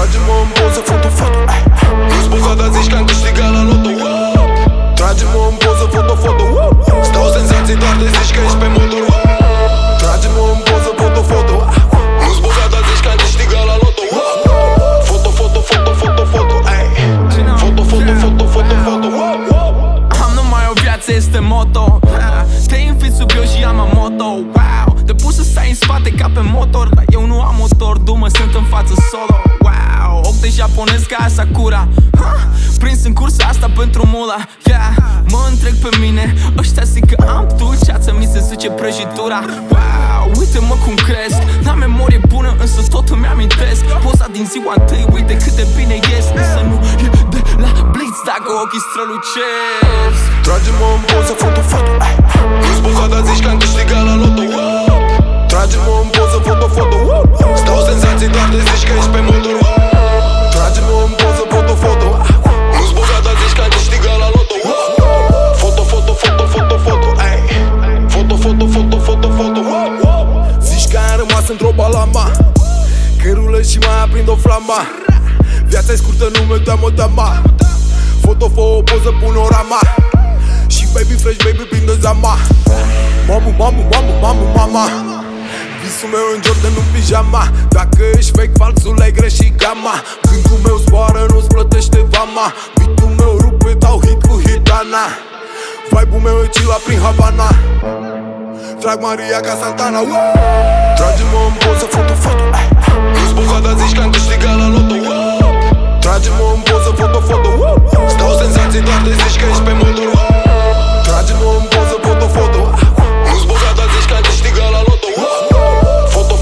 Trage-mă în poză, foto Nu-ți bogata, zici că am câștigat la loto. Trage-mă în poză, foto Stau senzații doar de zici că ești pe motor. Trage-mă în poză, foto Nu-ți bogata, zici că am câștigat la loto. Foto Am numai o viață, este moto. Te invit sub eu și am moto. Wow, te pus să stai în spate ca pe motor, dar eu nu am motor, du-mă, sunt în față solo. Wow, ochi de japonez ca Sakura. Prins în cursa asta pentru mula. Yeah, mă întreg pe mine, ăștia zic că am dulceață, mi se zice prăjitura. Wow, uite-mă cum cresc. N-am memorie bună, însă tot îmi amintesc poza din ziua întâi, uite cât de bine ies. Însă nu e de la Blitz dacă ochii strălucesc. Trage-mă în poză, foto Nu-ți bogata, zici că am câștigat la loto. Trage-mă în poză, foto Stau senzații doar de zici că ești pe motor. Trage-mă în poză, foto Nu-ți bogata, zici că am câștigat la loto. Foto Zici că am rămas într-o balama, că rulă și mai aprind o flama. Viața-i scurtă, nu mi-o teamă. Foto, fă o poză, pun o rama. Și baby fresh, baby prinde zama. Mama Visul meu în Jordan, în pijama. Dacă ești fake, falsul, ai greșit gama. Gândul meu zboară, nu-ți plătește vama. Beatul meu rupe, dau hit cu hitana. Vibe-ul meu e chilla prin Havana. Trag Maria ca Santana. Trage-mă în poză, foto Nu-ți bogata, zici că am câștigat la loto. Trage-mă în poză, foto Stau senzații doar de zici că ești pe motor. Trage-mă în poză, foto Nu-ți bogata, zici că am câștigat la loto. Foto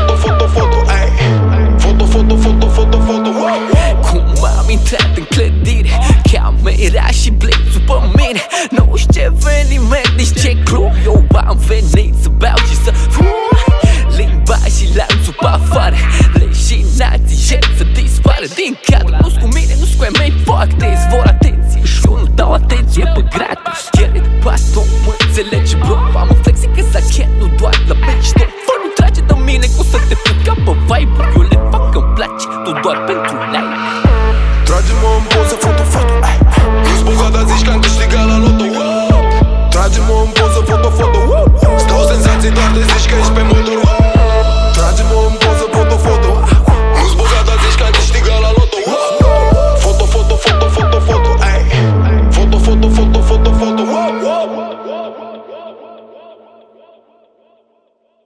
Cum m-am intrat în clădire, camera și blitz-ul pe mine. Nu știu ce eveniment, nici ce club. Eu am venit să beau și să fum. Limba și lanțul pe afară, leșinații jet să dispară din cadru. Nu-s cu mine, nu-s cu ai mei, fuck this. Vor atenție și eu nu dau atenție pe gratis. Chiar de pato, mă înțelege bro. Am un flexi că sachet, nu doar la bench. Tot fără nu trage de mine, cum să te fut ca pe vibe. Eu le fac că-mi place, tot doar pentru